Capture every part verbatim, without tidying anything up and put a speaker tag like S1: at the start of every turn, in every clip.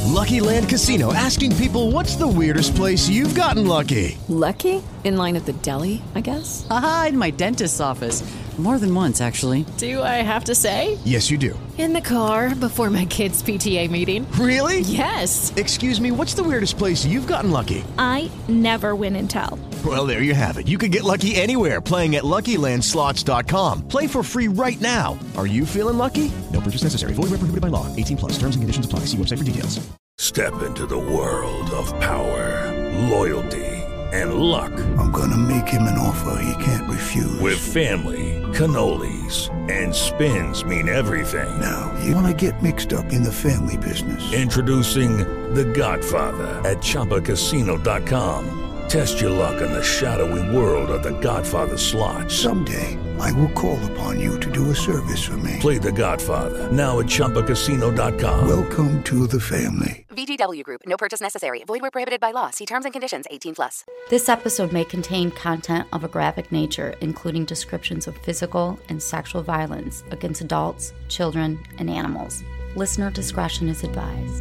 S1: Lucky Land Casino, asking people, what's the weirdest place you've gotten lucky?
S2: Lucky? In line at the deli, I guess?
S3: Aha, in my dentist's office. More than once, actually.
S2: Do I have to say?
S1: Yes, you do.
S2: In the car before my kids' P T A meeting.
S1: Really?
S2: Yes.
S1: Excuse me, what's the weirdest place you've gotten lucky?
S4: I never win and tell.
S1: Well, there you have it. You can get lucky anywhere, playing at Lucky Land Slots dot com. Play for free right now. Are you feeling lucky? No purchase necessary. Void where prohibited by law. eighteen plus. Terms and conditions apply. See website for details.
S5: Step into the world of power, loyalty, and luck.
S6: I'm gonna make him an offer he can't refuse.
S5: With family, cannolis, and spins mean everything.
S6: Now, you wanna get mixed up in the family business.
S5: Introducing The Godfather at Chumba Casino dot com. Test your luck in the shadowy world of The Godfather slot.
S6: Someday, I will call upon you to do a service for me.
S5: Play The Godfather, now at Chumba Casino dot com.
S6: Welcome to the family.
S7: V G W Group. No purchase necessary. Void where prohibited by law. See terms and conditions. eighteen plus.
S8: This episode may contain content of a graphic nature, including descriptions of physical and sexual violence against adults, children, and animals. Listener discretion is advised.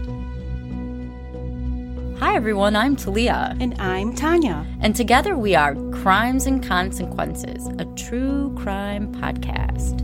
S8: Hi everyone, I'm Talia.
S9: And I'm Tanya.
S8: And together we are Crimes and Consequences, a true crime podcast.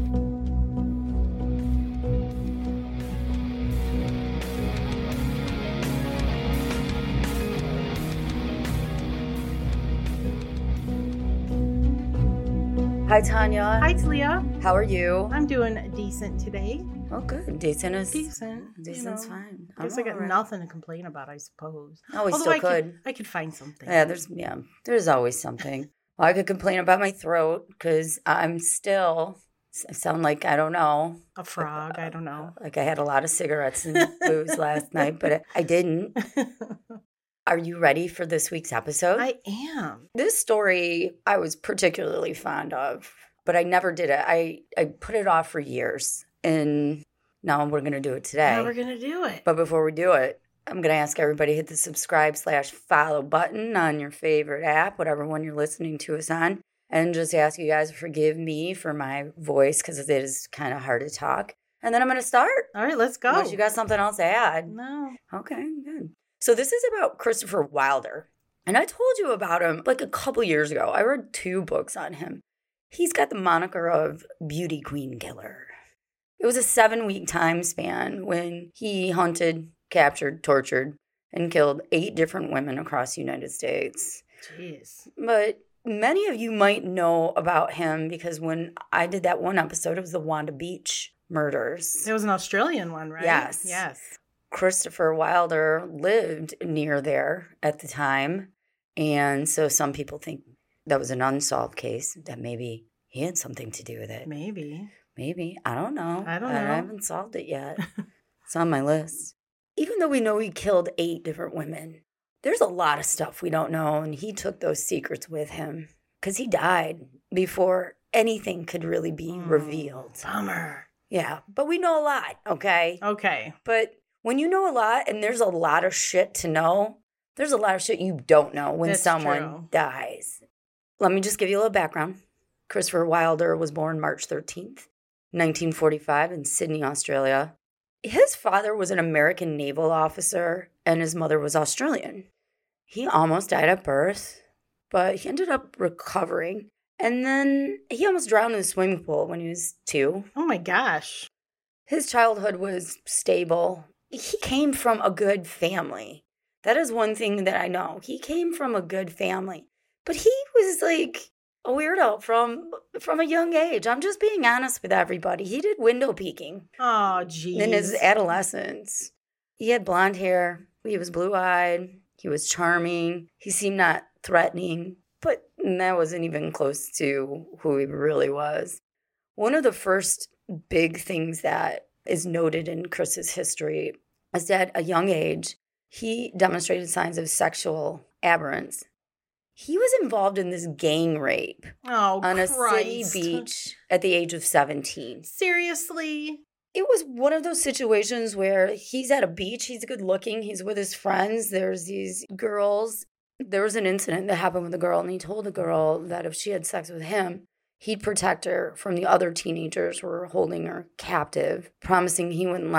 S8: Hi, Tanya.
S9: Hi, Talia.
S8: How are you?
S9: I'm doing decent today.
S8: Oh, good. Decent is
S9: decent.
S8: Decent's
S9: you know,
S8: fine.
S9: I guess I got right. nothing to complain about, I suppose.
S8: Oh, we
S9: Although
S8: still
S9: I
S8: could.
S9: could. I could find something.
S8: Yeah, there's yeah, there's always something. Well, I could complain about my throat because I'm still. I sound like I don't know
S9: a frog. I don't know.
S8: Like I had a lot of cigarettes and booze last night, but I didn't. Are you ready for this week's episode?
S9: I am.
S8: This story I was particularly fond of, but I never did it. I, I put it off for years, and now we're going to do it today.
S9: Now we're going to do it.
S8: But before we do it, I'm going to ask everybody to hit the subscribe slash follow button on your favorite app, whatever one you're listening to us on, and just ask you guys to forgive me for my voice because it is kind of hard to talk. And then I'm going to start.
S9: All right, let's go.
S8: Unless you got something else to add.
S9: No.
S8: Okay, good. So this is about Christopher Wilder. And I told you about him like a couple years ago. I read two books on him. He's got the moniker of Beauty Queen Killer. It was a seven-week time span when he hunted, captured, tortured, and killed eight different women across the United States.
S9: Jeez.
S8: But many of you might know about him because when I did that one episode, it was the Wanda Beach murders.
S9: It was an Australian one, right?
S8: Yes.
S9: Yes.
S8: Christopher Wilder lived near there at the time. And so some people think that was an unsolved case, that maybe he had something to do with it.
S9: Maybe.
S8: Maybe. I don't know.
S9: I don't know.
S8: I haven't solved it yet. It's on my list. Even though we know he killed eight different women, there's a lot of stuff we don't know. And he took those secrets with him because he died before anything could really be mm, revealed.
S9: Bummer.
S8: Yeah. But we know a lot, okay?
S9: Okay.
S8: But when you know a lot and there's a lot of shit to know, there's a lot of shit you don't know when
S9: That's
S8: someone
S9: true.
S8: dies. Let me just give you a little background. Christopher Wilder was born March thirteenth, nineteen forty-five in Sydney, Australia. His father was an American naval officer and his mother was Australian. He almost died at birth, but he ended up recovering. And then he almost drowned in the swimming pool when he was two.
S9: Oh my gosh.
S8: His childhood was stable. He came from a good family. That is one thing that I know. He came from a good family. But he was like a weirdo from from a young age. I'm just being honest with everybody. He did window peeking.
S9: Oh, geez.
S8: In his adolescence. He had blonde hair. He was blue-eyed. He was charming. He seemed not threatening. But that wasn't even close to who he really was. One of the first big things that is noted in Chris's history is that at a young age, he demonstrated signs of sexual aberrance. He was involved in this gang rape
S9: oh,
S8: on a
S9: Christ.
S8: city beach at the age of seventeen.
S9: Seriously?
S8: It was one of those situations where he's at a beach, he's good looking, he's with his friends, there's these girls. There was an incident that happened with a girl, and he told the girl that if she had sex with him, he'd protect her from the other teenagers who were holding her captive, promising he wouldn't let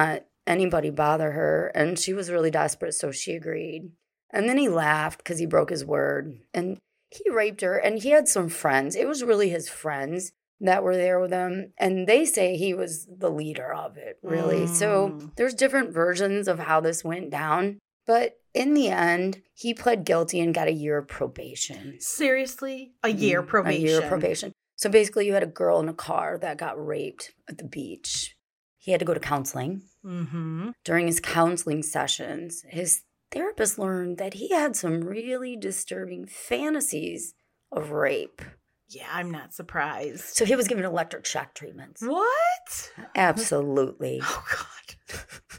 S8: anybody bother her, and she was really desperate, so she agreed. And then he laughed because he broke his word, and he raped her, and he had some friends. It was really his friends that were there with him, and they say he was the leader of it, really. Mm. So there's different versions of how this went down, but in the end, he pled guilty and got a year of probation.
S9: Seriously? A year probation?
S8: A year of probation. So basically, you had a girl in a car that got raped at the beach. He had to go to counseling.
S9: Mm-hmm.
S8: During his counseling sessions, his therapist learned that he had some really disturbing fantasies of rape.
S9: Yeah, I'm not surprised.
S8: So he was given electric shock treatments.
S9: What?
S8: Absolutely.
S9: Oh, God.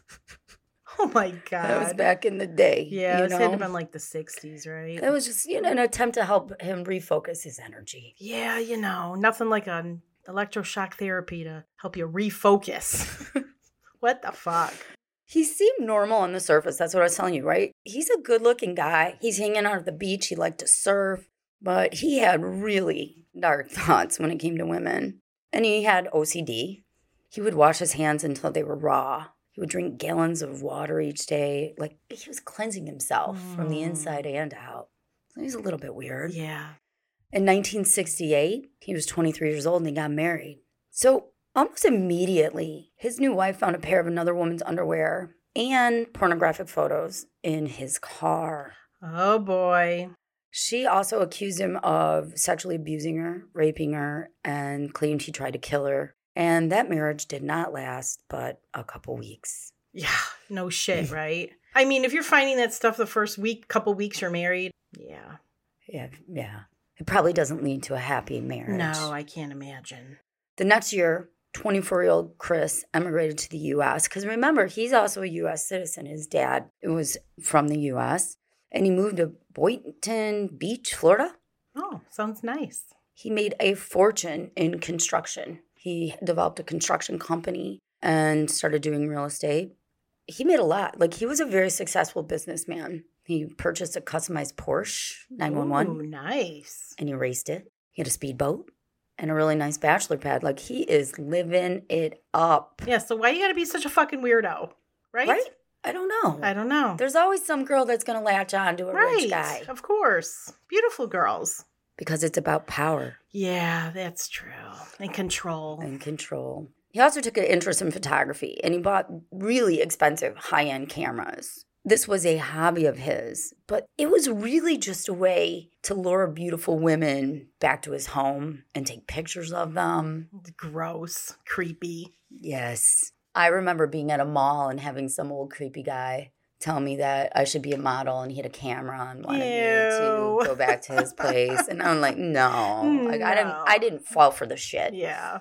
S9: Oh, my God.
S8: That was back in the day.
S9: Yeah,
S8: you
S9: this
S8: know?
S9: had to have been like the sixties, right?
S8: It was just, you know, an attempt to help him refocus his energy.
S9: Yeah, you know, nothing like an electroshock therapy to help you refocus. What the fuck?
S8: He seemed normal on the surface. That's what I was telling you, right? He's a good-looking guy. He's hanging out at the beach. He liked to surf. But he had really dark thoughts when it came to women. And he had O C D. He would wash his hands until they were raw. He would drink gallons of water each day. Like, he was cleansing himself mm. from the inside and out. So he was a little bit weird.
S9: Yeah.
S8: In nineteen sixty-eight, he was twenty-three years old and he got married. So almost immediately, his new wife found a pair of another woman's underwear and pornographic photos in his car.
S9: Oh, boy.
S8: She also accused him of sexually abusing her, raping her, and claimed he tried to kill her. And that marriage did not last but a couple weeks.
S9: Yeah, no shit, right? I mean, if you're finding that stuff the first week, couple weeks you're married, yeah.
S8: Yeah, yeah. It probably doesn't lead to a happy marriage.
S9: No, I can't imagine.
S8: The next year, twenty-four-year-old Chris emigrated to the U S Because remember, he's also a U S citizen. His dad was from the U S And he moved to Boynton Beach, Florida.
S9: Oh, sounds nice.
S8: He made a fortune in construction. He developed a construction company and started doing real estate. He made a lot. Like, he was a very successful businessman. He purchased a customized Porsche nine one one.
S9: Oh, nice.
S8: And he raced it. He had a speedboat and a really nice bachelor pad. Like, he is living it up.
S9: Yeah, so why you gotta be such a fucking weirdo, right?
S8: Right? I don't know.
S9: I don't know.
S8: There's always some girl that's going to latch on to a
S9: right.
S8: rich guy.
S9: Of course. Beautiful girls.
S8: Because it's about power.
S9: Yeah, that's true. And control.
S8: And control. He also took an interest in photography, and he bought really expensive high-end cameras. This was a hobby of his, but it was really just a way to lure beautiful women back to his home and take pictures of them.
S9: Gross. Creepy.
S8: Yes. I remember being at a mall and having some old creepy guy tell me that I should be a model, and he had a camera and wanted
S9: Ew.
S8: me to go back to his place. And I'm like, no.
S9: no.
S8: Like, I didn't I didn't fall for the shit.
S9: Yeah.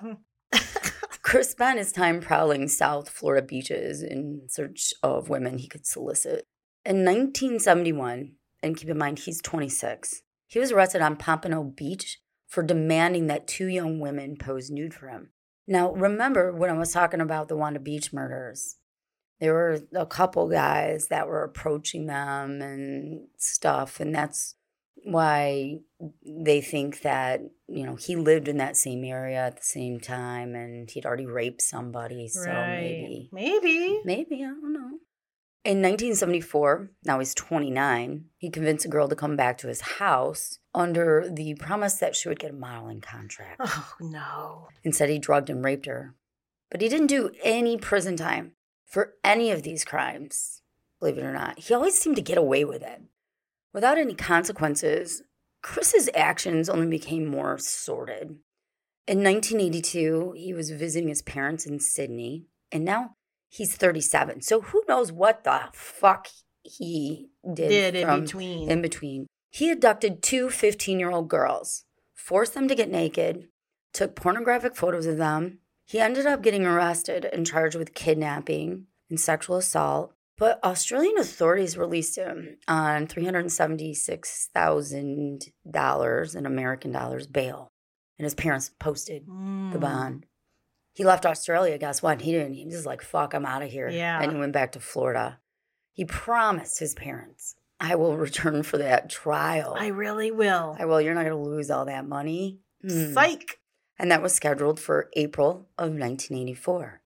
S8: Chris spent his time prowling South Florida beaches in search of women he could solicit. In nineteen seventy-one, and keep in mind he's twenty-six, he was arrested on Pompano Beach for demanding that two young women pose nude for him. Now, remember when I was talking about the Wanda Beach murders? There were a couple guys that were approaching them and stuff, and that's why they think that, you know, he lived in that same area at the same time, and he'd already raped somebody, so
S9: right.
S8: maybe.
S9: Maybe.
S8: Maybe, I don't know. In nineteen seventy-four, now he's twenty-nine, he convinced a girl to come back to his house under the promise that she would get a modeling contract.
S9: Oh, no.
S8: Instead, he drugged and raped her. But he didn't do any prison time for any of these crimes, believe it or not. He always seemed to get away with it. Without any consequences, Chris's actions only became more sordid. In nineteen eighty-two, he was visiting his parents in Sydney, and now he's thirty-seven. So who knows what the fuck he did,
S9: did in
S8: from,
S9: between.
S8: In between. He abducted two fifteen-year-old girls, forced them to get naked, took pornographic photos of them. He ended up getting arrested and charged with kidnapping and sexual assault. But Australian authorities released him on three hundred seventy-six thousand dollars in American dollars bail. And his parents posted mm. the bond. He left Australia, guess what? He didn't. He was just like, fuck, I'm out of here.
S9: Yeah.
S8: And he went back to Florida. He promised his parents, I will return for that trial.
S9: I really will.
S8: I will. You're not going to lose all that money.
S9: Mm. Psych.
S8: And that was scheduled for April of nineteen eighty-four.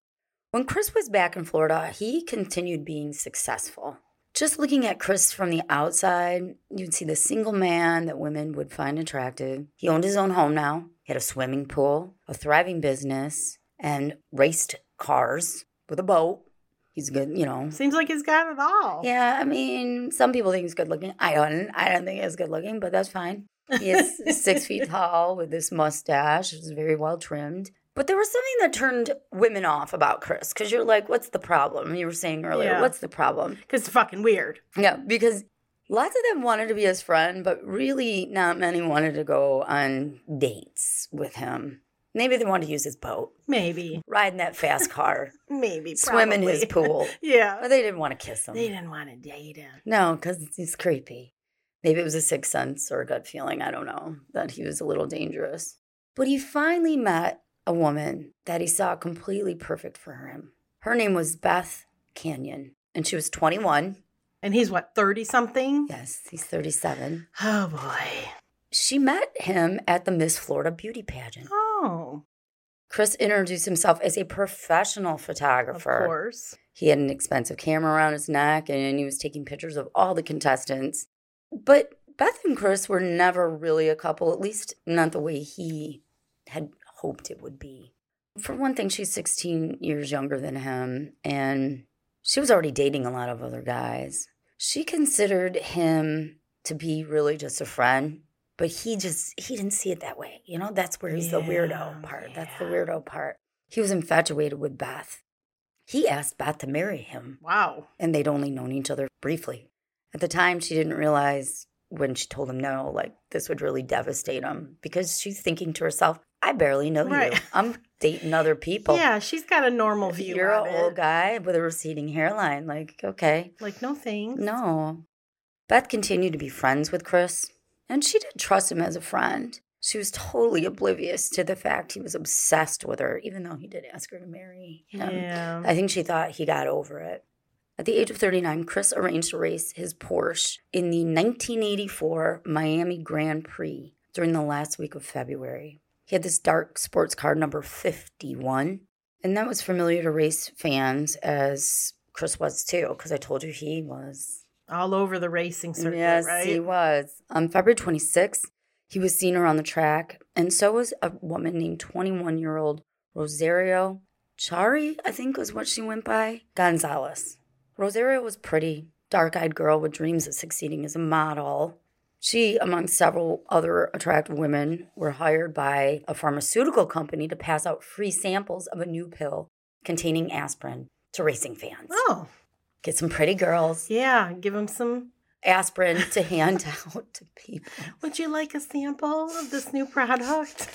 S8: When Chris was back in Florida, he continued being successful. Just looking at Chris from the outside, you'd see the single man that women would find attractive. He owned his own home now. He had a swimming pool, a thriving business, and raced cars with a boat. He's good, you know.
S9: Seems like he's got it all.
S8: Yeah, I mean, some people think he's good looking. I don't. I don't think he's good looking, but that's fine. He is six feet tall with this mustache. It's very well trimmed. But there was something that turned women off about Chris, because you're like, what's the problem? You were saying earlier,
S9: Yeah.
S8: what's the problem?
S9: Because it's fucking weird.
S8: Yeah, because lots of them wanted to be his friend, but really not many wanted to go on dates with him. Maybe they wanted to use his boat,
S9: Maybe.
S8: ride in that fast car,
S9: Maybe.
S8: swim in his
S9: probably.
S8: pool.
S9: Yeah.
S8: But they didn't want to kiss him.
S9: They didn't want to date him.
S8: No, because he's creepy. Maybe it was a sixth sense or a gut feeling, I don't know, that he was a little dangerous. But he finally met a woman that he saw completely perfect for him. Her name was Beth Canyon, and she was twenty-one.
S9: And he's what, thirty-something?
S8: Yes, he's thirty-seven.
S9: Oh, boy.
S8: She met him at the Miss Florida beauty pageant.
S9: Oh.
S8: Chris introduced himself as a professional
S9: Of
S8: photographer.
S9: course.
S8: He had an expensive camera around his neck, and he was taking pictures of all the contestants. But Beth and Chris were never really a couple, at least not the way he had hoped it would be. For one thing, she's sixteen years younger than him, and she was already dating a lot of other guys. She considered him to be really just a friend, but he just, he didn't see it that way. You know, that's where he's the
S9: Yeah,
S8: weirdo part. That's the
S9: yeah.
S8: weirdo part. He was infatuated with Beth. He asked Beth to marry him,
S9: Wow.
S8: and they'd only known each other briefly. At the time, she didn't realize when she told him no, like, this would really devastate him, because she's thinking to herself, I barely know
S9: Right.
S8: you. I'm dating other people.
S9: Yeah, she's got a normal view
S8: You're
S9: of
S8: an
S9: it.
S8: old guy with a receding hairline. Like, okay.
S9: Like, no thanks.
S8: No. Beth continued to be friends with Chris, and she did trust him as a friend. She was totally oblivious to the fact he was obsessed with her, even though he did ask her to marry him.
S9: Yeah.
S8: I think she thought he got over it. At the age of thirty-nine, Chris arranged to race his Porsche in the nineteen eighty-four Miami Grand Prix during the last week of February. He had this dark sports car number fifty-one, and that was familiar to race fans, as Chris was too, because I told you he was.
S9: All over the racing circuit,
S8: Yes,
S9: right?
S8: he was. On February twenty-sixth, he was seen around the track, and so was a woman named twenty-one-year-old Rosario Chari, I think was what she went by, Gonzalez. Rosario was pretty, dark-eyed girl with dreams of succeeding as a model. She, among several other attractive women, were hired by a pharmaceutical company to pass out free samples of a new pill containing aspirin to racing fans.
S9: Oh,
S8: Get some pretty girls,
S9: yeah. Give him some.
S8: aspirin to hand out to people.
S9: Would you like a sample of this new product?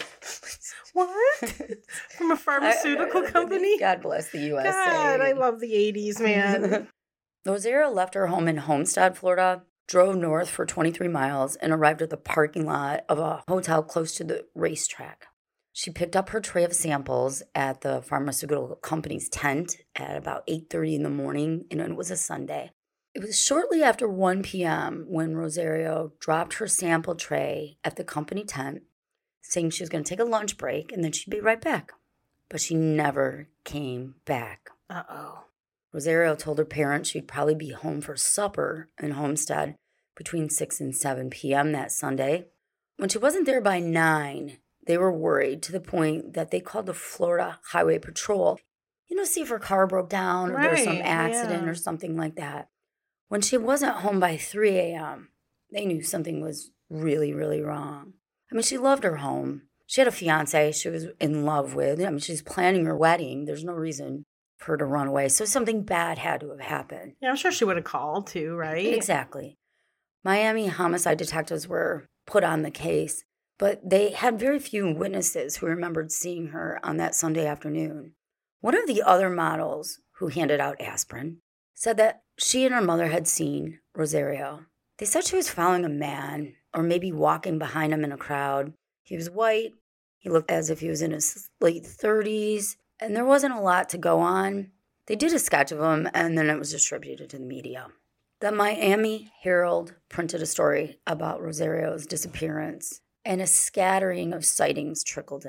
S9: What? From a pharmaceutical
S8: I- I-
S9: company?
S8: God bless the U S A.
S9: God, I love the eighties, man.
S8: Rosario left her home in Homestead, Florida, drove north for twenty-three miles, and arrived at the parking lot of a hotel close to the racetrack. She picked up her tray of samples at the pharmaceutical company's tent at about eight thirty in the morning, and it was a Sunday. It was shortly after one p.m. when Rosario dropped her sample tray at the company tent, saying she was going to take a lunch break and then she'd be right back. But she never came back.
S9: Uh-oh.
S8: Rosario told her parents she'd probably be home for supper in Homestead between six and seven p.m. that Sunday. When she wasn't there by nine, they were worried to the point that they called the Florida Highway Patrol, you know, see if her car broke down or there was some
S9: Right,
S8: accident
S9: yeah.
S8: or something like that. When she wasn't home by three a.m., they knew something was really, really wrong. I mean, she loved her home. She had a fiance she was in love with. I mean, she's planning her wedding. There's no reason for her to run away. So something bad had to have happened.
S9: Yeah, I'm sure she would have called too, right?
S8: Exactly. Miami homicide detectives were put on the case, but they had very few witnesses who remembered seeing her on that Sunday afternoon. One of the other models who handed out aspirin said that she and her mother had seen Rosario. They said she was following a man, or maybe walking behind him in a crowd. He was white. He looked as if he was in his late thirties, and there wasn't a lot to go on. They did a sketch of him, and then it was distributed to the media. The Miami Herald printed a story about Rosario's disappearance, and a scattering of sightings trickled in.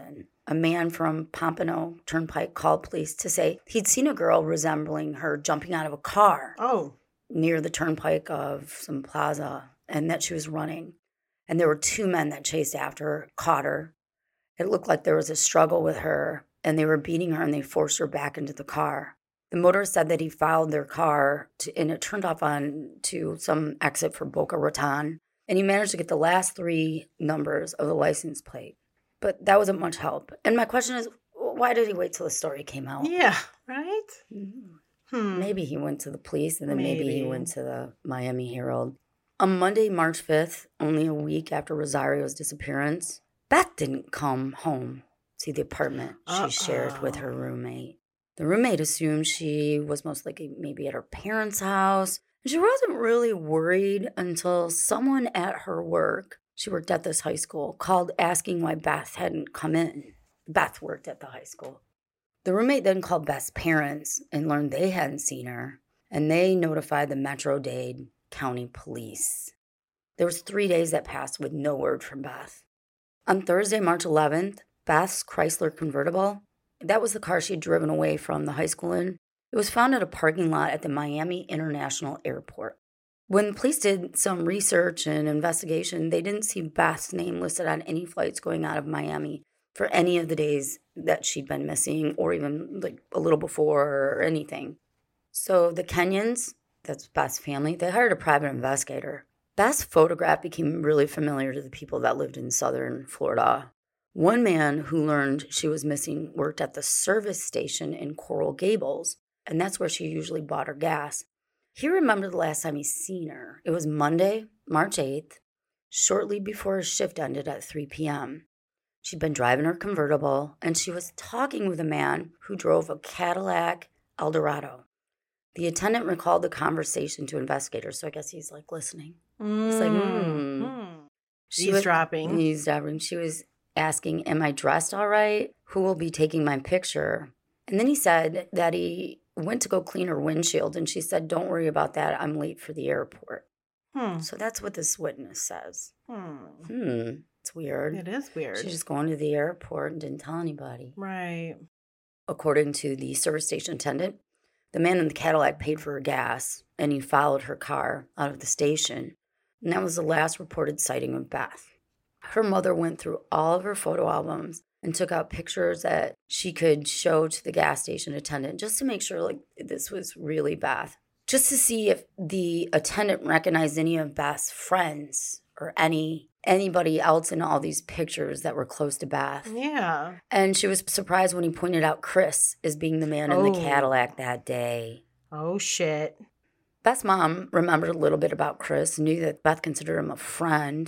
S8: a man from Pompano Turnpike called police to say he'd seen a girl resembling her jumping out of a car
S9: Oh.
S8: near the turnpike of some plaza, and that she was running. And there were two men that chased after her, caught her. It looked like there was a struggle with her, and they were beating her, and they forced her back into the car. The motorist said that he followed their car, to, and it turned off on to some exit for Boca Raton, and he managed to get the last three numbers of the license plate. But that wasn't much help. And my question is, why did he wait till the story came out?
S9: Yeah, right?
S8: Mm-hmm.
S9: Hmm.
S8: Maybe he went to the police, and then maybe. maybe he went to the Miami Herald. On Monday, March fifth, only a week after Rosario's disappearance, Beth didn't come home to the apartment
S9: Uh-oh.
S8: she shared with her roommate. The roommate assumed she was most likely maybe at her parents' house. And she wasn't really worried until someone at her work, she worked at this high school, called asking why Beth hadn't come in. Beth worked at the high school. The roommate then called Beth's parents and learned they hadn't seen her, and they notified the Metro-Dade County Police. There was three days that passed with no word from Beth. On Thursday, March eleventh, Beth's Chrysler convertible, that was the car she'd driven away from the high school in, it was found at a parking lot at the Miami International Airport. When the police did some research and investigation, they didn't see Beth's name listed on any flights going out of Miami for any of the days that she'd been missing, or even like a little before or anything. So the Kenyans, that's Beth's family, they hired a private investigator. Beth's photograph became really familiar to the people that lived in southern Florida. One man who learned she was missing worked at the service station in Coral Gables, and that's where she usually bought her gas. He remembered the last time he seen her. It was Monday, March eighth, shortly before his shift ended at three p.m. She'd been driving her convertible, and she was talking with a man who drove a Cadillac Eldorado. The attendant recalled the conversation to investigators, so I guess he's, like, listening.
S9: Mm.
S8: He's like, hmm.
S9: Mm.
S8: She
S9: Eavesdropping.
S8: Was, eavesdropping. She was asking, am I dressed all right? Who will be taking my picture? And then he said that he went to go clean her windshield, and she said, don't worry about that. I'm late for the airport.
S9: Hmm.
S8: So that's what this witness says.
S9: Hmm.
S8: Hmm. It's weird.
S9: It is weird.
S8: She's just going to the airport and didn't tell anybody.
S9: Right.
S8: According to the service station attendant, the man in the Cadillac paid for her gas, and he followed her car out of the station. And that was the last reported sighting of Beth. Her mother went through all of her photo albums and took out pictures that she could show to the gas station attendant just to make sure, like, this was really Beth. Just to see if the attendant recognized any of Beth's friends or any anybody else in all these pictures that were close to Beth.
S9: Yeah.
S8: And she was surprised when he pointed out Chris as being the man in
S9: Oh.
S8: the Cadillac that day.
S9: Oh, shit.
S8: Beth's mom remembered a little bit about Chris, knew that Beth considered him a friend,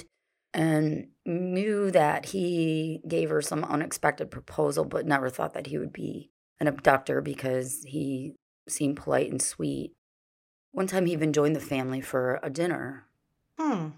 S8: and knew that he gave her some unexpected proposal, but never thought that he would be an abductor because he seemed polite and sweet. One time he even joined the family for a dinner.
S9: Hmm.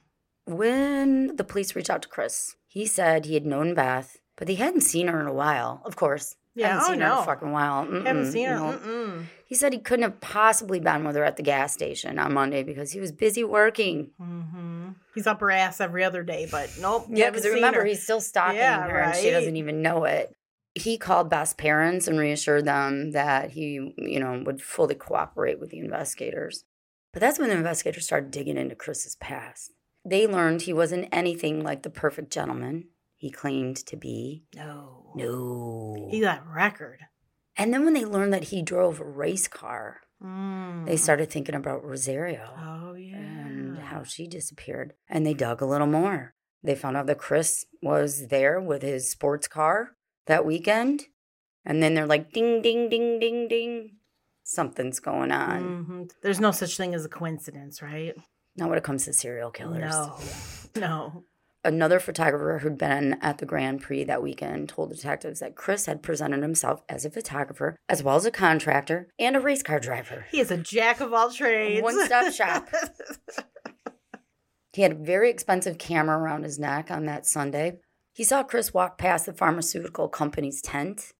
S8: When the police reached out to Chris, he said he had known Beth, but he hadn't seen her in a while, of course.
S9: Yeah,
S8: hadn't
S9: oh,
S8: seen her in
S9: no.
S8: a fucking while. Mm-mm,
S9: Haven't seen her.
S8: you know.
S9: Mm-mm.
S8: He said he couldn't have possibly been with her at the gas station on Monday because he was busy working.
S9: Mm-hmm. He's up her ass every other day, but nope.
S8: Yeah,
S9: haven't
S8: because
S9: seen
S8: remember,
S9: her.
S8: he's still stalking
S9: Yeah,
S8: her and she
S9: right.
S8: doesn't even know it. He called Beth's parents and reassured them that he, you know, would fully cooperate with the investigators. But that's when the investigators started digging into Chris's past. They learned he wasn't anything like the perfect gentleman he claimed to be.
S9: No.
S8: No.
S9: He got record.
S8: And then when they learned that he drove a race car,
S9: Mm.
S8: they started thinking about Rosario.
S9: Oh, yeah.
S8: And how she disappeared. And they dug a little more. They found out that Chris was there with his sports car that weekend. And then they're like, ding, ding, ding, ding, ding. Something's going on.
S9: Mm-hmm. There's no such thing as a coincidence, right?
S8: Not when it comes to serial killers.
S9: No. No.
S8: Another photographer who'd been at the Grand Prix that weekend told detectives that Chris had presented himself as a photographer, as well as a contractor and a race car driver.
S9: He is a jack of all trades.
S8: One-stop shop. He had a very expensive camera around his neck on that Sunday. He saw Chris walk past the pharmaceutical company's tent,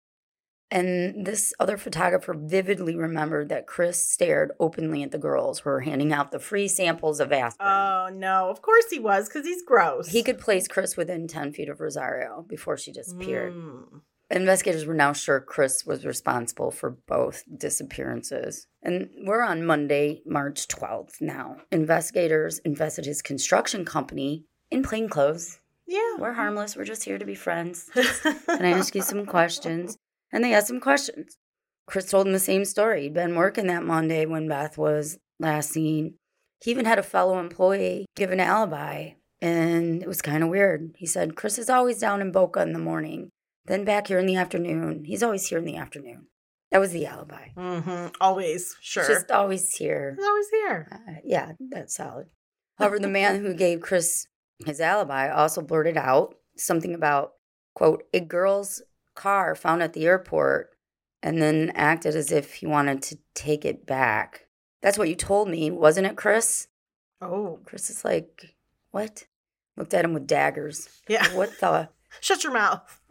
S8: and this other photographer vividly remembered that Chris stared openly at the girls who were handing out the free samples of aspirin.
S9: Oh, no. Of course he was, because he's gross.
S8: He could place Chris within ten feet of Rosario before she disappeared.
S9: Mm.
S8: Investigators were now sure Chris was responsible for both disappearances. And we're on Monday, March twelfth now. Investigators invested his construction company in plain clothes.
S9: Yeah.
S8: We're harmless. We're just here to be friends. Can I ask you some questions? And they asked him questions. Chris told him the same story. He'd been working that Monday when Beth was last seen. He even had a fellow employee give an alibi, and it was kind of weird. He said, Chris is always down in Boca in the morning, then back here in the afternoon. He's always here in the afternoon. That was the alibi.
S9: Mm-hmm. Always, sure.
S8: Just always here.
S9: He's always here.
S8: Uh, yeah, that's solid. However, the man who gave Chris his alibi also blurted out something about, quote, a girl's car found at the airport, and then acted as if he wanted to take it back. That's what you told me, wasn't it, Chris?
S9: Oh.
S8: Chris is like, what? Looked at him with daggers.
S9: Yeah.
S8: What the?
S9: Shut your mouth.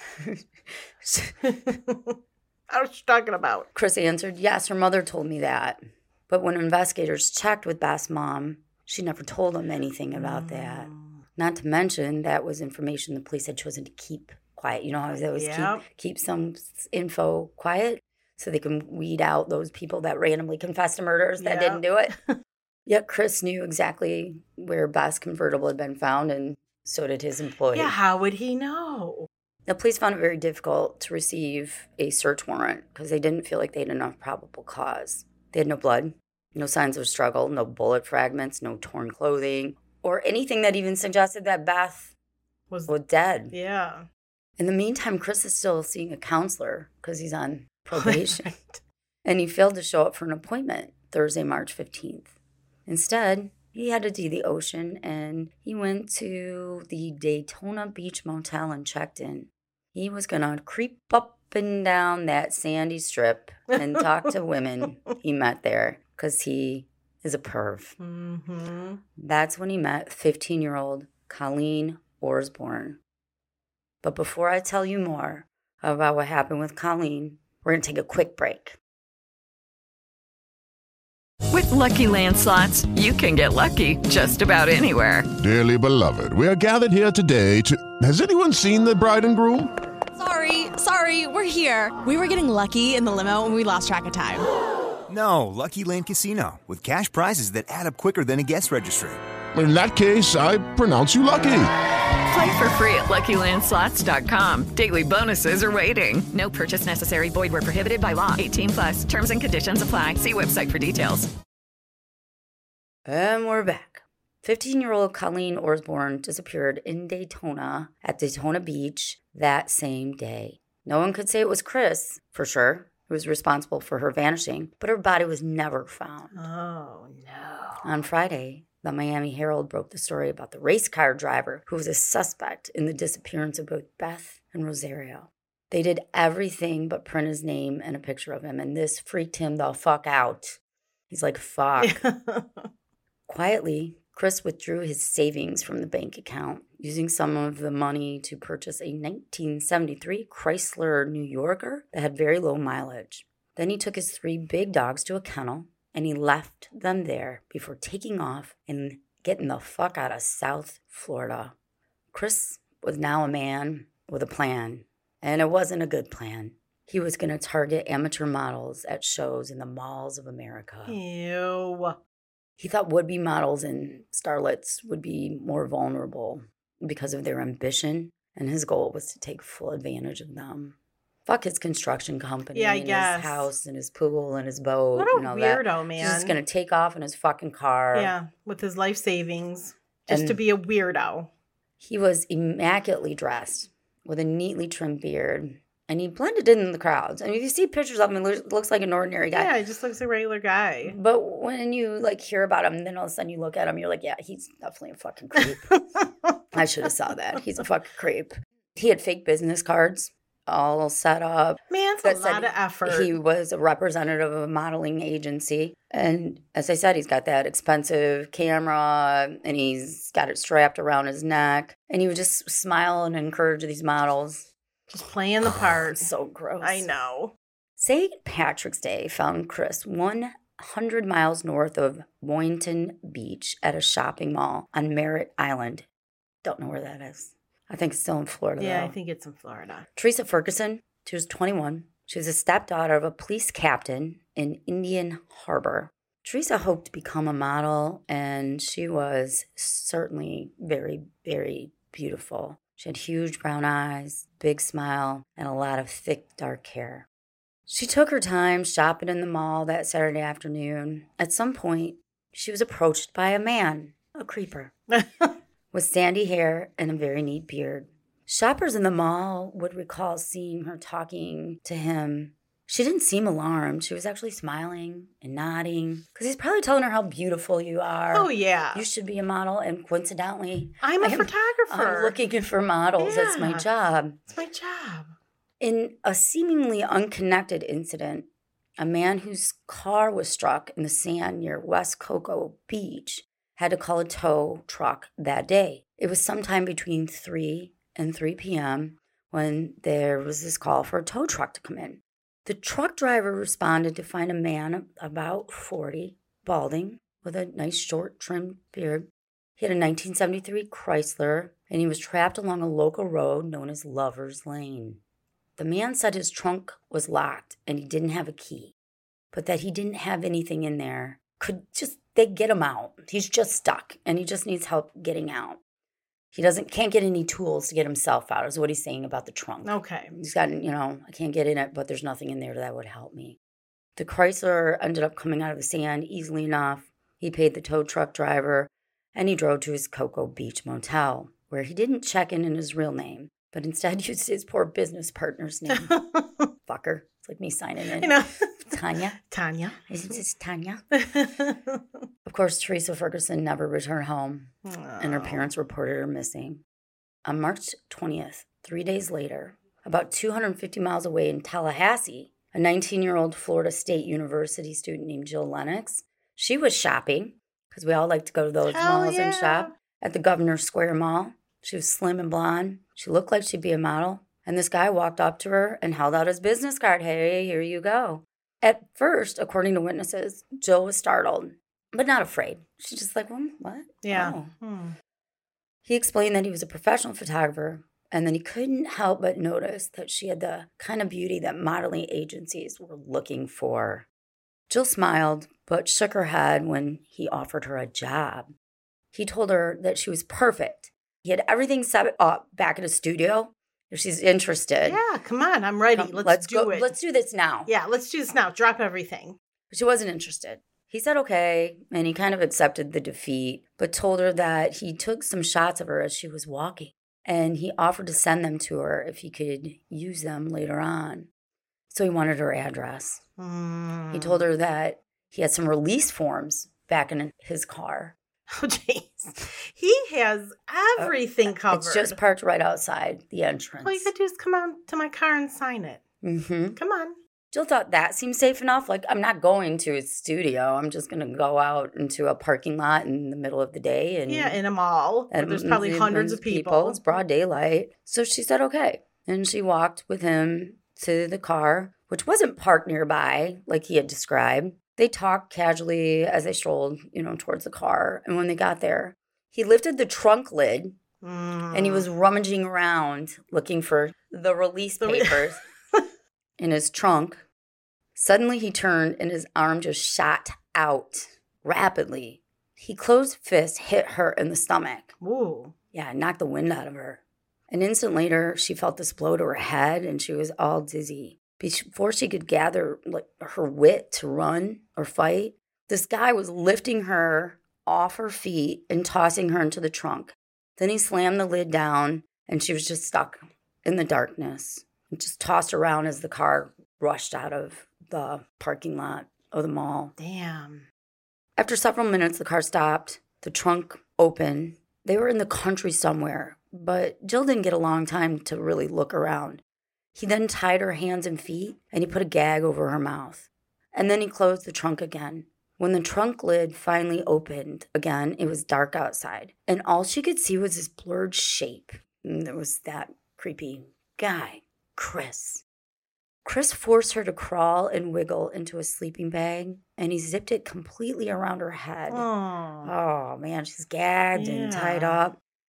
S9: I was talking about.
S8: Chris answered, yes, her mother told me that. But when investigators checked with Beth's mom, she never told them anything about mm. that. Not to mention, that was information the police had chosen to keep quiet. You know how they always yep. keep, keep some info quiet so they can weed out those people that randomly confessed to murders that yep. didn't do it. Yet Chris knew exactly where Beth's convertible had been found, and so did his employee.
S9: Yeah, how would he know?
S8: The police found it very difficult to receive a search warrant because they didn't feel like they had enough probable cause. They had no blood, no signs of struggle, no bullet fragments, no torn clothing, or anything that even suggested that Beth was, was dead.
S9: Yeah.
S8: In the meantime, Chris is still seeing a counselor because he's on probation. And he failed to show up for an appointment Thursday, March fifteenth. Instead, he headed to the ocean and he went to the Daytona Beach Motel and checked in. He was going to creep up and down that sandy strip and talk to women he met there because he is a perv.
S9: Mm-hmm.
S8: That's when he met fifteen-year-old Colleen Osborne. But before I tell you more about what happened with Colleen, we're going to take a quick break.
S10: With Lucky Land Slots, you can get lucky just about anywhere.
S11: Dearly beloved, we are gathered here today to... Has anyone seen the bride and groom?
S12: Sorry, sorry, we're here. We were getting lucky in the limo and we lost track of time.
S13: No, Lucky Land Casino, with cash prizes that add up quicker than a guest registry.
S11: In that case, I pronounce you lucky.
S10: Play for free at Lucky Land Slots dot com. Daily bonuses are waiting. No purchase necessary. Void where prohibited by law. eighteen plus. Terms and conditions apply. See website for details.
S8: And we're back. fifteen-year-old Colleen Osborne disappeared in Daytona at Daytona Beach that same day. No one could say it was Chris, for sure, who was responsible for her vanishing, but her body was never found.
S9: Oh, no.
S8: On Friday, the Miami Herald broke the story about the race car driver who was a suspect in the disappearance of both Beth and Rosario. They did everything but print his name and a picture of him, and this freaked him the fuck out. He's like, fuck. Quietly, Chris withdrew his savings from the bank account, using some of the money to purchase a nineteen seventy-three Chrysler New Yorker that had very low mileage. Then he took his three big dogs to a kennel, and he left them there before taking off and getting the fuck out of South Florida. Chris was now a man with a plan, and it wasn't a good plan. He was going to target amateur models at shows in the malls of America.
S9: Ew.
S8: He thought would-be models and starlets would be more vulnerable because of their ambition, and his goal was to take full advantage of them. Fuck his construction company
S9: yeah, I
S8: and
S9: guess.
S8: his house and his pool and his boat.
S9: What a
S8: and all
S9: weirdo,
S8: that.
S9: man.
S8: He's just going to take off in his fucking car.
S9: Yeah, with his life savings, just
S8: And
S9: to be a weirdo.
S8: He was immaculately dressed with a neatly trimmed beard, and he blended in the crowds. I mean, if you see pictures of him, he looks like an ordinary guy.
S9: Yeah, he just looks like a regular guy.
S8: But when you, like, hear about him, then all of a sudden you look at him, you're like, yeah, he's definitely a fucking creep. I should have saw that. He's a fucking creep. He had fake business cards all set up.
S9: Man, it's a lot of effort.
S8: He was a representative of a modeling agency. And as I said, he's got that expensive camera, and he's got it strapped around his neck. And he would just smile and encourage these models.
S9: Just playing the part.
S8: So gross.
S9: I know.
S8: Saint Patrick's Day found Chris one hundred miles north of Boynton Beach at a shopping mall on Merritt Island. Don't know where that is. I think it's still in Florida,
S9: Yeah,
S8: though.
S9: I think it's in Florida.
S8: Teresa Ferguson, she was twenty-one. She was a stepdaughter of a police captain in Indian Harbor. Teresa hoped to become a model, and she was certainly very, very beautiful. She had huge brown eyes, big smile, and a lot of thick, dark hair. She took her time shopping in the mall that Saturday afternoon. At some point, she was approached by a man, a creeper, with sandy hair and a very neat beard. Shoppers in the mall would recall seeing her talking to him. She didn't seem alarmed. She was actually smiling and nodding because he's probably telling her how beautiful you are.
S9: Oh, yeah.
S8: You should be a model. And coincidentally,
S9: I'm a
S8: I am,
S9: photographer.
S8: I'm looking for models.
S9: Yeah.
S8: That's my job.
S9: It's my job.
S8: In a seemingly unconnected incident, a man whose car was struck in the sand near West Cocoa Beach had to call a tow truck that day. It was sometime between three and three p.m. when there was this call for a tow truck to come in. The truck driver responded to find a man about forty, balding, with a nice short trimmed beard. He had a nineteen seventy-three Chrysler, and he was trapped along a local road known as Lover's Lane. The man said his trunk was locked and he didn't have a key, but that he didn't have anything in there. Could just, they get him out. He's just stuck and he just needs help getting out. He doesn't, can't get any tools to get himself out, is what he's saying about the trunk.
S9: Okay.
S8: He's got, you know, I can't get in it, but there's nothing in there that would help me. The Chrysler ended up coming out of the sand easily enough. He paid the tow truck driver and he drove to his Cocoa Beach motel, where he didn't check in in his real name, but instead used his poor business partner's name. Fucker. It's like me signing in.
S9: You know.
S8: Tanya.
S9: Tanya.
S8: Is this Tanya? Of course, Teresa Ferguson never returned home,
S9: Oh.
S8: and her parents reported her missing. On March twentieth, three days later, about two hundred fifty miles away in Tallahassee, a nineteen-year-old Florida State University student named Jill Lennox, she was shopping, because we all like to go to those
S9: Hell
S8: malls
S9: yeah.
S8: and shop, at the Governor Square Mall. She was slim and blonde. She looked like she'd be a model. And this guy walked up to her and held out his business card. Hey, here you go. At first, according to witnesses, Jill was startled, but not afraid. She's just like, well, what?
S9: Yeah.
S8: Oh.
S9: Hmm.
S8: He explained that he was a professional photographer and that he couldn't help but notice that she had the kind of beauty that modeling agencies were looking for. Jill smiled, but shook her head when he offered her a job. He told her that she was perfect. He had everything set up back at his studio. If she's interested.
S9: Yeah, come on. I'm ready.
S8: Come,
S9: let's,
S8: let's
S9: do
S8: go,
S9: it.
S8: Let's do this now.
S9: Yeah, let's do this now. Drop everything.
S8: But she wasn't interested. He said okay, and he kind of accepted the defeat, but told her that he took some shots of her as she was walking, and he offered to send them to her if he could use them later on. So he wanted her address.
S9: Mm.
S8: He told her that he had some release forms back in his car.
S9: Oh, jeez. He has everything
S8: uh,
S9: covered.
S8: It's just parked right outside the entrance.
S9: All you could do is come out to my car and sign it.
S8: Mm-hmm.
S9: Come on.
S8: Jill thought that seemed safe enough. Like, I'm not going to his studio. I'm just going to go out into a parking lot in the middle of the day. And
S9: Yeah, in a mall. Where there's probably hundreds of people.
S8: It's broad daylight. So she said, okay. And she walked with him to the car, which wasn't parked nearby like he had described. They talked casually as they strolled, you know, towards the car. And when they got there, he lifted the trunk lid mm. and he was rummaging around looking for the release
S9: the re-
S8: papers in his trunk. Suddenly he turned and his arm just shot out rapidly. He closed fist hit her in the stomach.
S9: Ooh.
S8: Yeah, knocked the wind out of her. An instant later, she felt this blow to her head and she was all dizzy. Before she could gather like her wit to run or fight, this guy was lifting her off her feet and tossing her into the trunk. Then he slammed the lid down and she was just stuck in the darkness and just tossed around as the car rushed out of the parking lot of the mall.
S9: Damn.
S8: After several minutes, the car stopped, the trunk opened. They were in the country somewhere, but Jill didn't get a long time to really look around. He then tied her hands and feet, and he put a gag over her mouth. And then he closed the trunk again. When the trunk lid finally opened again, it was dark outside, and all she could see was this blurred shape. And there was that creepy guy, Chris. Chris forced her to crawl and wiggle into a sleeping bag, and he zipped it completely around her head.
S9: Oh,
S8: oh man, she's gagged
S9: yeah.
S8: and tied up.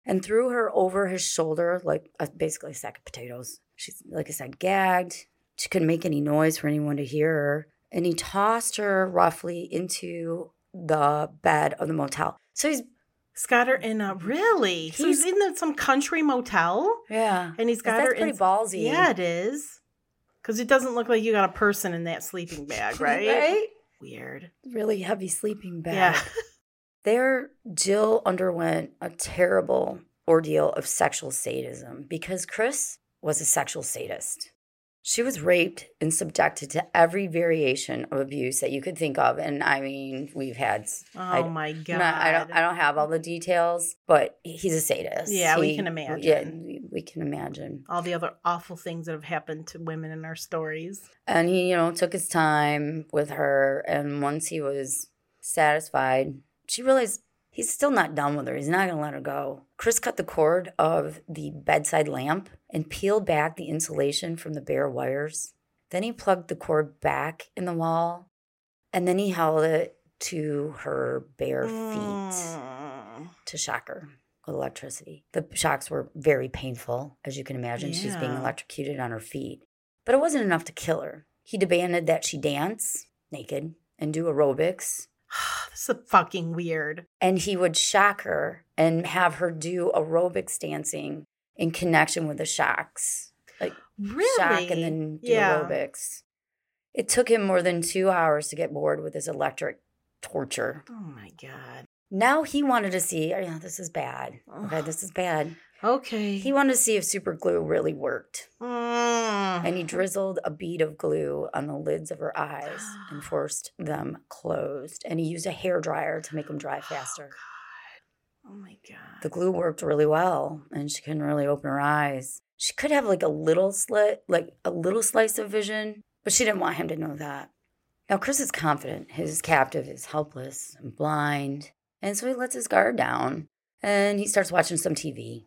S8: and threw her over his shoulder like a, basically a sack of potatoes. She's, like I said, gagged. She couldn't make any noise for anyone to hear her. And he tossed her roughly into the bed of the motel. So he's...
S9: He's got her in a... Really? He's, so he's in the, some country motel?
S8: Yeah.
S9: And he's got
S8: that's
S9: her
S8: pretty
S9: in...
S8: ballsy.
S9: Yeah, it is. Because it doesn't look like you got a person in that sleeping bag, right?
S8: Right?
S9: Weird.
S8: Really heavy sleeping bag.
S9: Yeah.
S8: There, Jill underwent a terrible ordeal of sexual sadism because Chris was a sexual sadist. She was raped and subjected to every variation of abuse that you could think of. And I mean, we've had...
S9: Oh,
S8: I,
S9: my God.
S8: Not, I don't I don't have all the details, but he's a sadist.
S9: Yeah,
S8: he,
S9: we can imagine.
S8: Yeah, we, we can imagine.
S9: All the other awful things that have happened to women in our stories.
S8: And he, you know, took his time with her. And once he was satisfied, she realized he's still not done with her. He's not going to let her go. Chris cut the cord of the bedside lamp and peeled back the insulation from the bare wires. Then he plugged the cord back in the wall, and then he held it to her bare feet mm. to shock her with electricity. The shocks were very painful, as you can imagine. Yeah. She's being electrocuted on her feet. But it wasn't enough to kill her. He demanded that she dance naked and do aerobics.
S9: This is fucking weird.
S8: And he would shock her and have her do aerobics dancing in connection with the shocks. Like,
S9: really?
S8: Shock and then do
S9: yeah.
S8: aerobics. It took him more than two hours to get bored with his electric torture.
S9: Oh, my God.
S8: Now he wanted to see, oh, yeah, this is bad. Okay, this is bad.
S9: Okay.
S8: He wanted to see if super glue really worked.
S9: Mm.
S8: And he drizzled a bead of glue on the lids of her eyes and forced them closed. And he used a hairdryer to make them dry faster.
S9: Oh, God. Oh, my God.
S8: The glue worked really well, and she couldn't really open her eyes. She could have like a little slit, like a little slice of vision, but she didn't want him to know that. Now, Chris is confident his captive is helpless and blind, and so he lets his guard down, and he starts watching some T V.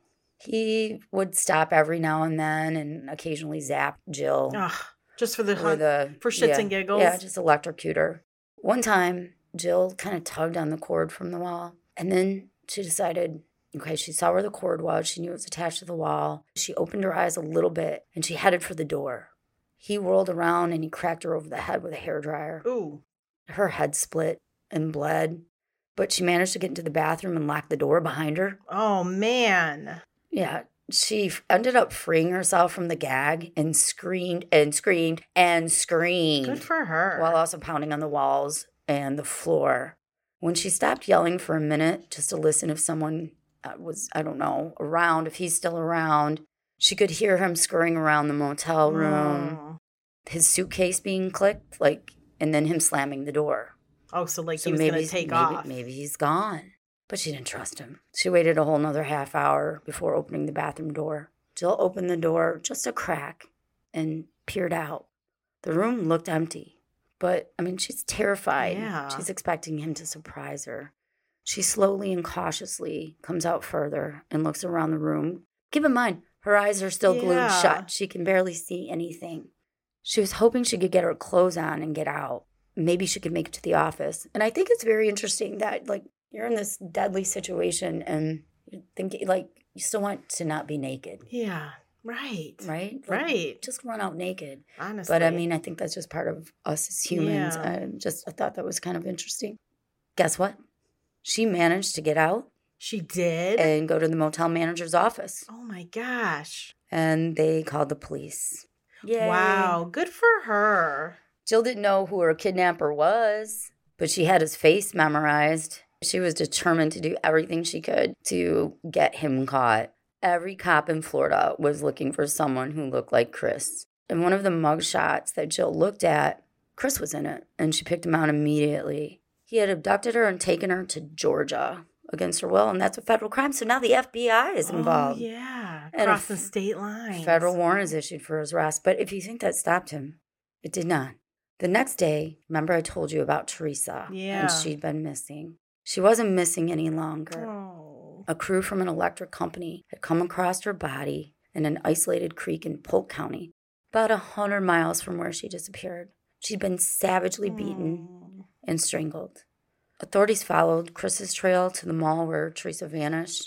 S8: He would stop every now and then and occasionally zap Jill.
S9: Ugh, just for the,
S8: for the
S9: for shits
S8: yeah,
S9: and giggles?
S8: Yeah, just electrocute her. One time, Jill kind of tugged on the cord from the wall, and then she decided, okay, she saw where the cord was. She knew it was attached to the wall. She opened her eyes a little bit, and she headed for the door. He whirled around, and he cracked her over the head with a hairdryer.
S9: Ooh.
S8: Her head split and bled, but she managed to get into the bathroom and lock the door behind her.
S9: Oh, man.
S8: Yeah, she ended up freeing herself from the gag and screamed and screamed and screamed.
S9: Good for her.
S8: While also pounding on the walls and the floor. When she stopped yelling for a minute just to listen if someone was, I don't know, around, if he's still around, she could hear him scurrying around the motel room, oh. his suitcase being clicked, like, and then him slamming the door.
S9: Oh, so like
S8: so
S9: he was going to take
S8: maybe,
S9: off.
S8: Maybe he's gone. But she didn't trust him. She waited a whole nother half hour before opening the bathroom door. Jill opened the door just a crack and peered out. The room looked empty. But, I mean, she's terrified.
S9: Yeah.
S8: She's expecting him to surprise her. She slowly and cautiously comes out further and looks around the room. Keep in mind, her eyes are still glued
S9: yeah.
S8: shut. She can barely see anything. She was hoping she could get her clothes on and get out. Maybe she could make it to the office. And I think it's very interesting that, like, you're in this deadly situation and you think, like, you still want to not be naked.
S9: Yeah, right.
S8: Right? Like,
S9: right.
S8: Just run out naked.
S9: Honestly.
S8: But, I mean, I think that's just part of us as humans.
S9: Yeah.
S8: I just I thought that was kind of interesting. Guess what? She managed to get out.
S9: She did?
S8: And go to the motel manager's office.
S9: Oh, my gosh.
S8: And they called the police. Yay.
S9: Wow, good for her.
S8: Jill didn't know who her kidnapper was, but she had his face memorized. She was determined to do everything she could to get him caught. Every cop in Florida was looking for someone who looked like Chris. And one of the mug shots that Jill looked at, Chris was in it, and she picked him out immediately. He had abducted her and taken her to Georgia against her will, and that's a federal crime. So now the F B I is involved.
S9: Oh, yeah,
S8: and
S9: crossing state lines.
S8: Federal warrant is issued for his arrest. But if you think that stopped him, it did not. The next day, remember I told you about Teresa?
S9: Yeah.
S8: And she'd been missing. She wasn't missing any longer.
S9: Oh.
S8: A crew from an electric company had come across her body in an isolated creek in Polk County, about a hundred miles from where she disappeared. She'd been savagely beaten oh. and strangled. Authorities followed Chris's trail to the mall where Teresa vanished.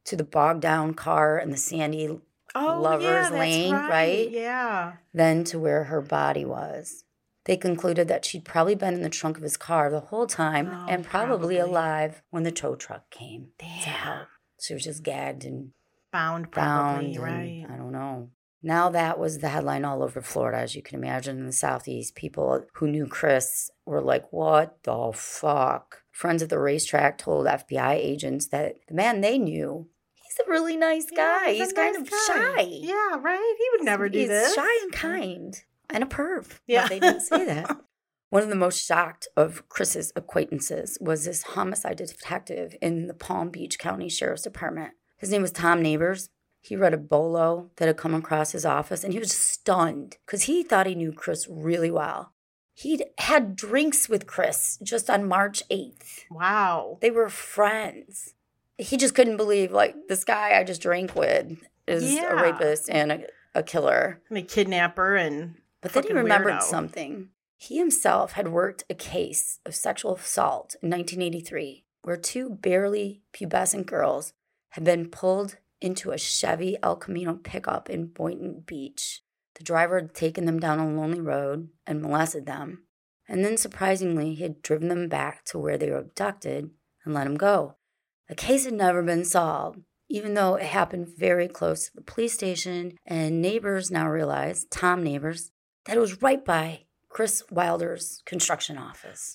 S8: to the bogged down car in the sandy
S9: oh,
S8: Lover's
S9: yeah, that's
S8: Lane,
S9: right.
S8: right?
S9: Yeah.
S8: Then to where her body was. They concluded that she'd probably been in the trunk of his car the whole time
S9: Oh,
S8: and probably,
S9: probably.
S8: alive when the tow truck came to
S9: Damn.
S8: help. She was just gagged and
S9: Bound, probably,
S8: bound. and
S9: right.
S8: I don't know. Now that was the headline all over Florida, as you can imagine, in the Southeast. People who knew Chris were like, what the fuck? Friends at the racetrack told F B I agents that the man they knew, he's a really nice guy.
S9: Yeah,
S8: he's
S9: a
S8: kind
S9: nice
S8: of
S9: guy.
S8: shy.
S9: Yeah, right? He would never do
S8: he's
S9: this.
S8: shy and kind and a perv.
S9: Yeah.
S8: But they didn't say that. One of the most shocked of Chris's acquaintances was this homicide detective in the Palm Beach County Sheriff's Department. His name was Tom Neighbors. He read a bolo that had come across his office, and he was stunned because he thought he knew Chris really well. He'd had drinks with Chris just on March eighth.
S9: Wow.
S8: They were friends. He just couldn't believe, like, this guy I just drank with is
S9: Yeah.
S8: a rapist and a, a killer.
S9: And a kidnapper and
S8: But then he
S9: fucking
S8: remembered
S9: weirdo.
S8: something. He himself had worked a case of sexual assault in nineteen eighty-three where two barely pubescent girls had been pulled into a Chevy El Camino pickup in Boynton Beach. The driver had taken them down a lonely road and molested them. And then, surprisingly, he had driven them back to where they were abducted and let them go. The case had never been solved, even though it happened very close to the police station, and neighbors now realized, Tom Neighbors, that it was right by Chris Wilder's construction office.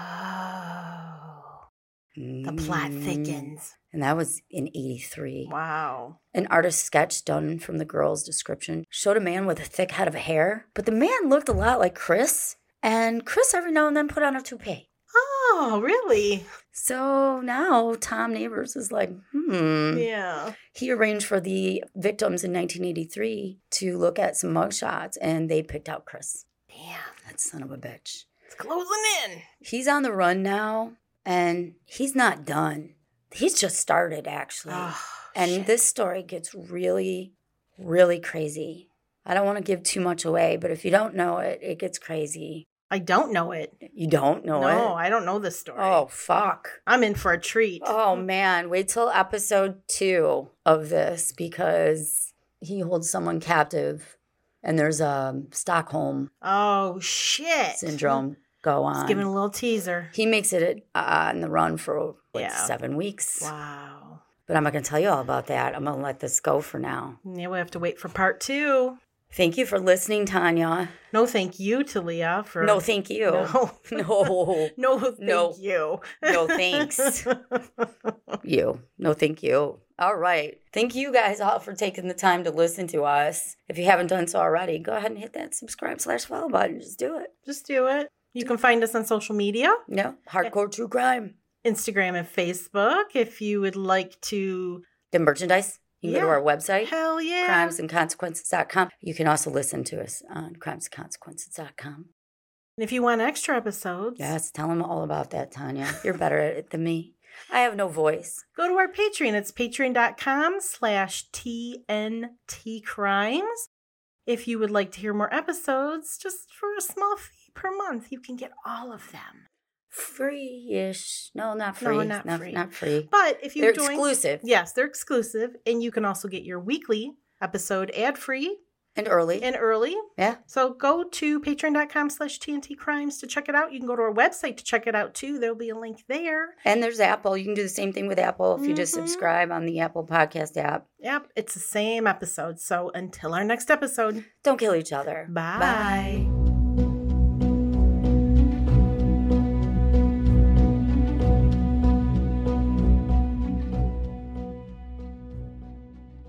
S9: Oh. The plot thickens.
S8: And that was in eighty-three.
S9: Wow.
S8: An artist's sketch done from the girl's description showed a man with a thick head of hair, but the man looked a lot like Chris, and Chris every now and then put on a toupee.
S9: Oh, really?
S8: So now Tom Neighbors is like, hmm.
S9: Yeah.
S8: He arranged for the victims in nineteen eighty-three to look at some mugshots, and they picked out Chris.
S9: Damn.
S8: That son of a bitch.
S9: It's closing in.
S8: He's on the run now, and he's not done. He's just started, actually.
S9: Oh,
S8: and
S9: shit.
S8: this story gets really, really crazy. I don't want to give too much away, but if you don't know it, it gets crazy.
S9: I don't know it.
S8: You don't know
S9: no,
S8: it?
S9: No, I don't know this story.
S8: Oh, fuck.
S9: I'm in for a treat.
S8: Oh, man. Wait till episode two of this because he holds someone captive and there's a Stockholm
S9: Oh, shit.
S8: syndrome go on.
S9: Just giving a little teaser.
S8: He makes it uh, on the run for like
S9: Yeah.
S8: seven weeks.
S9: Wow.
S8: But I'm not going to tell you all about that. I'm going to let this go for now.
S9: Yeah, we have to wait for part two.
S8: Thank you for listening, Tanya.
S9: No, thank you to Leah for.
S8: No, thank you.
S9: No.
S8: No.
S9: No, thank
S8: No.
S9: you.
S8: No, thanks. You. No, thank you. All right. Thank you guys all for taking the time to listen to us. If you haven't done so already, go ahead and hit that subscribe slash follow button. Just do it.
S9: Just do it. You can find us on social media.
S8: Yeah. Hardcore True Crime.
S9: Instagram and Facebook. If you would like to.
S8: The merchandise. You can
S9: Yeah.
S8: go to our website.
S9: Hell yeah.
S8: crimes and consequences dot com. You can also listen to us on crimes and consequences dot com.
S9: And if you want extra episodes.
S8: Yes, tell them all about that, Tanya. You're better at it than me. I have no voice.
S9: Go to our Patreon. It's patreon.com slash TNT Crimes. If you would like to hear more episodes, just for a small fee per month, you can get all of them.
S8: Free-ish. No, not free.
S9: No, not,
S8: not
S9: free.
S8: Not free.
S9: But if you
S8: They're
S9: join,
S8: exclusive.
S9: Yes, they're exclusive. And you can also get your weekly episode ad-free.
S8: And early.
S9: And early.
S8: Yeah.
S9: So go to patreon.com slash TNT Crimes to check it out. You can go to our website to check it out too. There'll be a link there.
S8: And there's Apple. You can do the same thing with Apple if you just
S9: Mhm.
S8: subscribe on the Apple Podcast app.
S9: Yep, it's the same episode. So until our next episode.
S8: Don't kill each other.
S9: Bye. Bye.